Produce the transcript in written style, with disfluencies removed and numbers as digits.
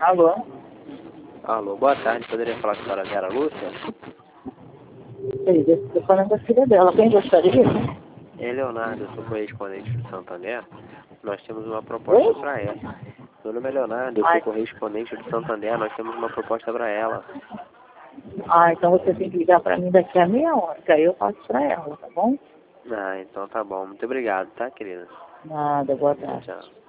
Alô? Alô, boa tarde. Poderia falar com a senhora Vera Lúcia? Estou falando da filha dela. Quem gostaria? É Leonardo, eu sou correspondente do Santander. Nós temos uma proposta para ela. Meu nome é Leonardo, eu sou correspondente do Santander. Nós temos uma proposta para ela. Então você tem que ligar para mim daqui a meia hora, que aí eu passo para ela, tá bom? Então tá bom. Muito obrigado, tá, querida? Nada, boa tarde. Tchau.